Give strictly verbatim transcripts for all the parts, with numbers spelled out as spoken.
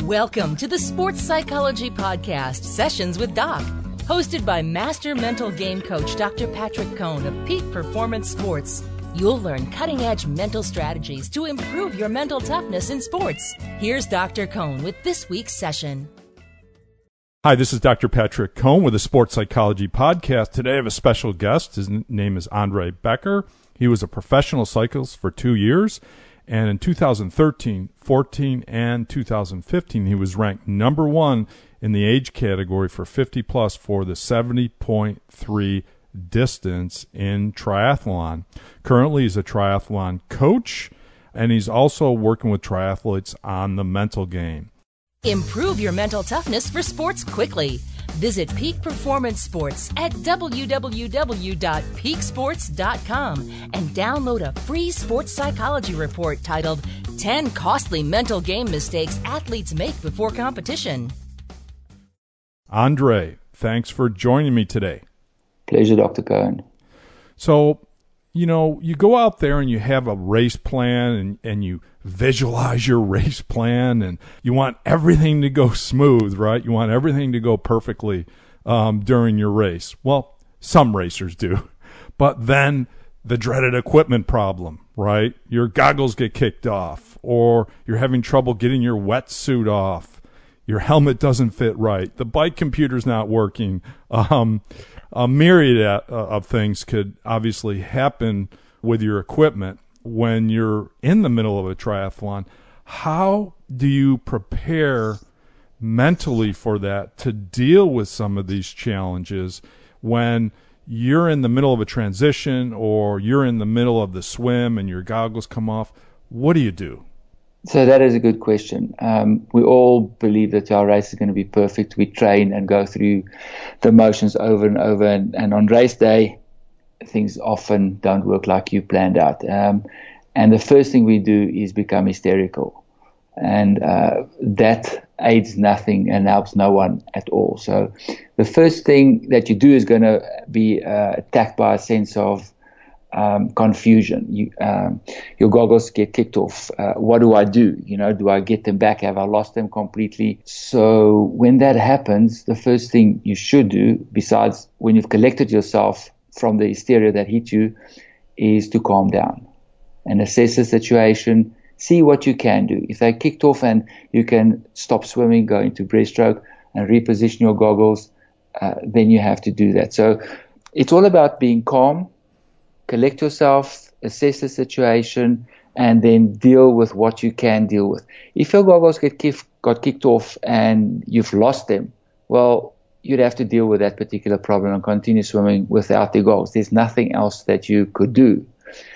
Welcome to the Sports Psychology Podcast, Sessions with Doc, hosted by Master Mental Game Coach Doctor Patrick Cohn of Peak Performance Sports. You'll learn cutting-edge mental strategies to improve your mental toughness in sports. Here's Doctor Cohn with this week's session. Hi, this is Doctor Patrick Cohn with the Sports Psychology Podcast. Today I have a special guest. His name is Andre Becker. He was a professional cyclist for two years. And in two thousand thirteen, fourteen, and two thousand fifteen, he was ranked number one in the age category for fifty plus for the seventy point three distance in triathlon. Currently, he's a triathlon coach, and he's also working with triathletes on the mental game. Improve your mental toughness for sports quickly. Visit Peak Performance Sports at w w w dot peak sports dot com and download a free sports psychology report titled ten Costly Mental Game Mistakes Athletes Make Before Competition. Andre, thanks for joining me today. Pleasure, Doctor Cohn. So, you know, you go out there and you have a race plan and, and you visualize your race plan and you want everything to go smooth, right? You want everything to go perfectly um, during your race. Well, some racers do. But then the dreaded equipment problem, right? Your goggles get kicked off, or you're having trouble getting your wetsuit off. Your helmet doesn't fit right. The bike computer's not working. Um, a myriad of things could obviously happen with your equipment when you're in the middle of a triathlon. How do you prepare mentally for that to deal with some of these challenges when you're in the middle of a transition or you're in the middle of the swim and your goggles come off? What do you do? So that is a good question. Um, we all believe that our race is going to be perfect. We train and go through the motions over and over. And, and on race day, things often don't work like you planned out. Um, and the first thing we do is become hysterical. And uh, that aids nothing and helps no one at all. So the first thing that you do is going to be uh, attacked by a sense of Um, confusion. You, um, your goggles get kicked off. Uh, what do I do? You know, do I get them back? Have I lost them completely? So when that happens, the first thing you should do, besides when you've collected yourself from the hysteria that hit you, is to calm down and assess the situation. See what you can do. If they kicked off and you can stop swimming, go into breaststroke and reposition your goggles, uh, then you have to do that. So it's all about being calm. Collect yourself, assess the situation, and then deal with what you can deal with. If your goggles get kick, got kicked off and you've lost them, well, you'd have to deal with that particular problem and continue swimming without the goggles. There's nothing else that you could do.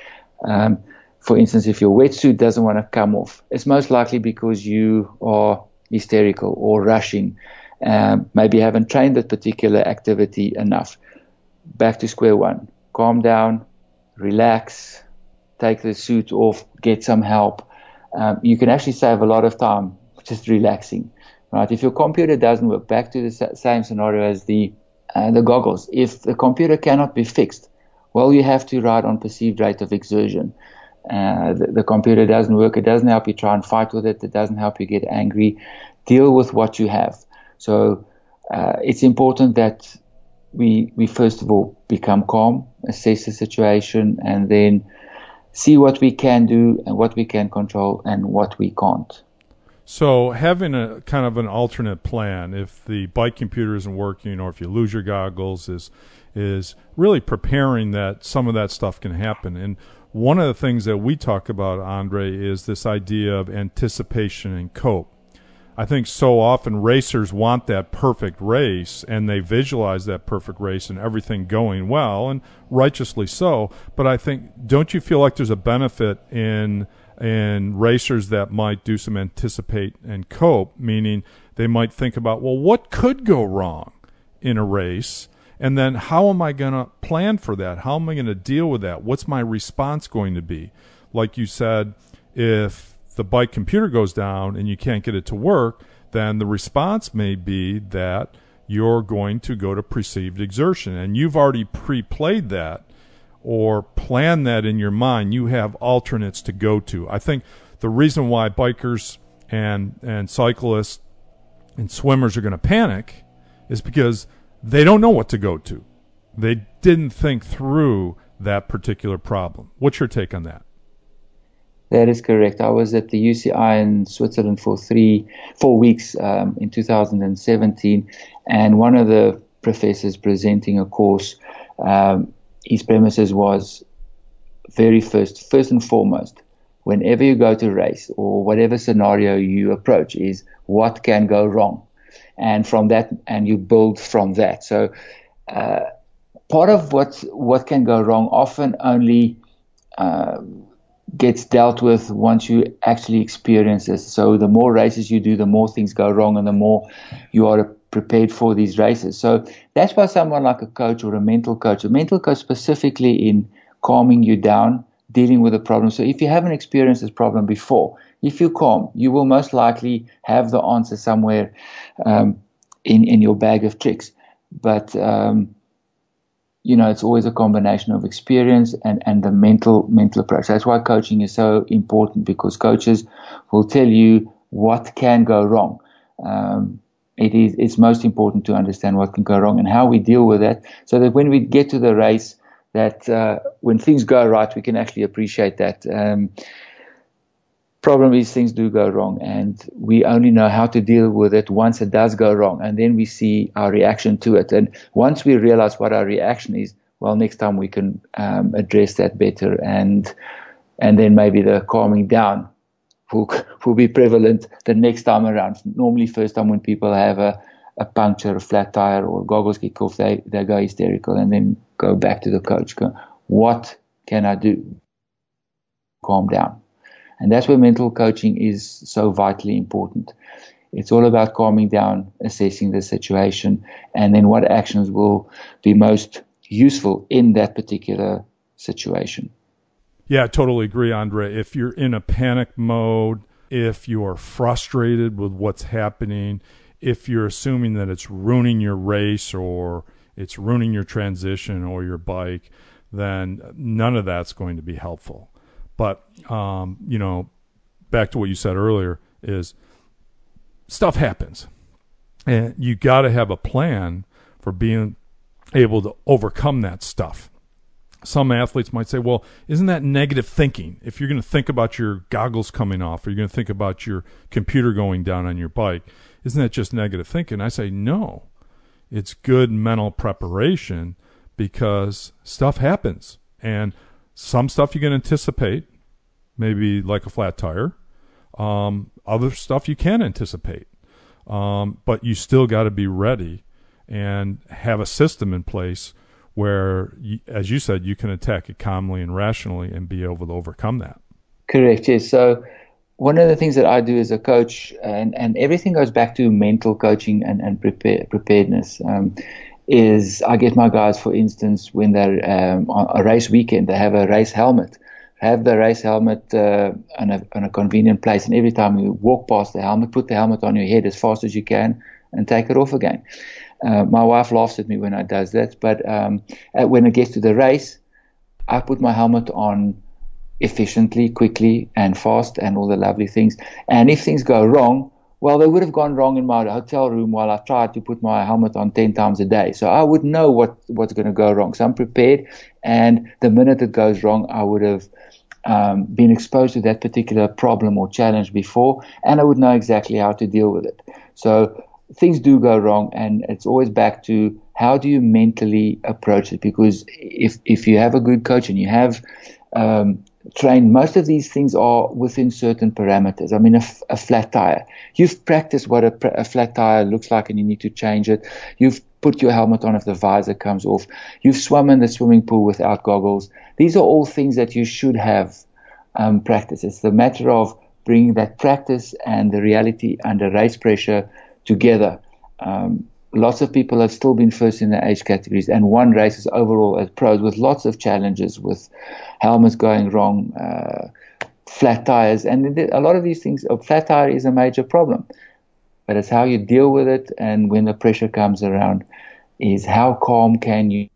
Um, for instance, if your wetsuit doesn't want to come off, it's most likely because you are hysterical or rushing. Um, maybe you haven't trained that particular activity enough. Back to square one. Calm down. Relax, take the suit off, get some help. Um, you can actually save a lot of time just relaxing, right? If your computer doesn't work, back to the sa- same scenario as the uh, the goggles. If the computer cannot be fixed, well, you have to ride on perceived rate of exertion. Uh, the, the computer doesn't work. It doesn't help you try and fight with it. It doesn't help you get angry. Deal with what you have. So uh, it's important that we we first of all become calm, assess the situation, and then see what we can do and what we can control and what we can't. So having a kind of an alternate plan, if the bike computer isn't working or if you lose your goggles, is is really preparing that some of that stuff can happen. And one of the things that we talk about, Andre, is this idea of anticipation and cope. I think so often racers want that perfect race and they visualize that perfect race and everything going well, and righteously so. But I think, don't you feel like there's a benefit in in racers that might do some anticipate and cope, meaning they might think about, well, what could go wrong in a race? And then how am I going to plan for that? How am I going to deal with that? What's my response going to be? Like you said, if the bike computer goes down and you can't get it to work, then the response may be that you're going to go to perceived exertion. And you've already pre-played that or planned that in your mind. You have alternates to go to. I think the reason why bikers and and cyclists and swimmers are going to panic is because they don't know what to go to. They didn't think through that particular problem. What's your take on that? That is correct. I was at the U C I in Switzerland for three, four weeks um, in two thousand seventeen, and one of the professors presenting a course, um, his premises was very first, first and foremost, whenever you go to race or whatever scenario you approach, is what can go wrong, and from that, and you build from that. So, uh, part of what what can go wrong often only uh, gets dealt with once you actually experience this. So the more races you do, the more things go wrong, and the more you are prepared for these races. So that's why someone like a coach or a mental coach, a mental coach specifically in calming you down, dealing with a problem. So if you haven't experienced this problem before, if you calm, you will most likely have the answer somewhere um, in, in your bag of tricks. But um, you know, it's always a combination of experience and, and the mental mental approach. That's why coaching is so important, because coaches will tell you what can go wrong. Um, it is it's most important to understand what can go wrong and how we deal with that, so that when we get to the race, that uh, when things go right, we can actually appreciate that. Um, problem is things do go wrong, and we only know how to deal with it once it does go wrong, and then we see our reaction to it. And once we realize what our reaction is, well, next time we can um, address that better, and and then maybe the calming down will, will be prevalent the next time around. Normally, first time when people have a, a puncture, a flat tire, or goggles kick off, they, they go hysterical and then go back to the coach, go, what can I do? Calm down. And that's where mental coaching is so vitally important. It's all about calming down, assessing the situation, and then what actions will be most useful in that particular situation. Yeah, I totally agree, Andre. If you're in a panic mode, if you're frustrated with what's happening, if you're assuming that it's ruining your race or it's ruining your transition or your bike, then none of that's going to be helpful. But, um, you know, back to what you said earlier is stuff happens. And you got to have a plan for being able to overcome that stuff. Some athletes might say, well, isn't that negative thinking? If you're going to think about your goggles coming off, or you're going to think about your computer going down on your bike, isn't that just negative thinking? I say, no. It's good mental preparation, because stuff happens. And some stuff you can anticipate, maybe like a flat tire. Um, other stuff you can't anticipate. Um, but you still got to be ready and have a system in place where, you, as you said, you can attack it calmly and rationally and be able to overcome that. Correct, yes. So one of the things that I do as a coach, and, and everything goes back to mental coaching and, and prepare, preparedness, um, is I get my guys, for instance, when they're um, on a race weekend, they have a race helmet. Have the race helmet uh, on, a, on a convenient place, and every time you walk past the helmet, put the helmet on your head as fast as you can and take it off again. Uh, my wife laughs at me when I does that, but um, when it gets to the race, I put my helmet on efficiently, quickly, and fast, and all the lovely things. And if things go wrong, well, they would have gone wrong in my hotel room while I tried to put my helmet on ten times a day. So I would know what, what's going to go wrong. So I'm prepared, and the minute it goes wrong, I would have um, been exposed to that particular problem or challenge before, and I would know exactly how to deal with it. So things do go wrong, and it's always back to how do you mentally approach it? Because if if you have a good coach and you have um, trained, most of these things are within certain parameters. I mean, a, f- a flat tire. You've practiced what a, pr- a flat tire looks like, and you need to change it. You've put your helmet on if the visor comes off. You've swum in the swimming pool without goggles. These are all things that you should have um, practiced. It's the matter of bringing that practice and the reality under race pressure together. Um, lots of people have still been first in their age categories and won races overall as pros with lots of challenges, with helmets going wrong, uh, flat tires, and a lot of these things. A flat tire is a major problem, but it's how you deal with it, and when the pressure comes around, is how calm can you,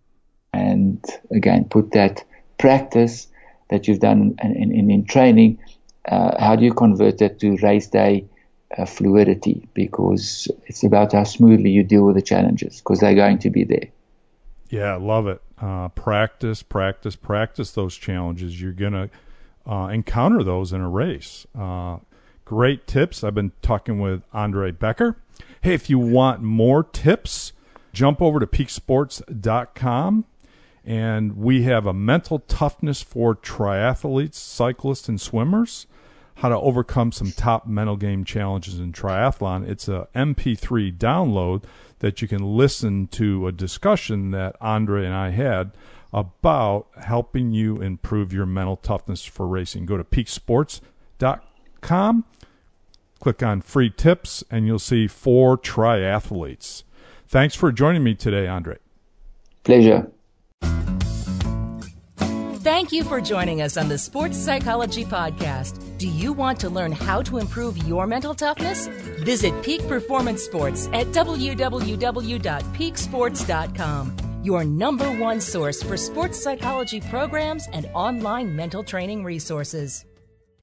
and again, put that practice that you've done in, in, in training, uh, how do you convert that to race day uh, fluidity, because it's about how smoothly you deal with the challenges, because they're going to be there. Yeah, I love it. Uh, practice, practice, practice those challenges. You're going to uh, encounter those in a race. Uh, great tips. I've been talking with Andre Becker. Hey, if you want more tips, jump over to peak sports dot com, and we have a mental toughness for triathletes, cyclists, and swimmers, how to overcome some top mental game challenges in triathlon. It's a M P three download that you can listen to a discussion that Andre and I had about helping you improve your mental toughness for racing. Go to peak sports dot com, click on free tips, and you'll see four triathletes. Thanks for joining me today, Andre. Pleasure. Thank you for joining us on the Sports Psychology Podcast. Do you want to learn how to improve your mental toughness? Visit Peak Performance Sports at w w w dot peak sports dot com, your number one source for sports psychology programs and online mental training resources.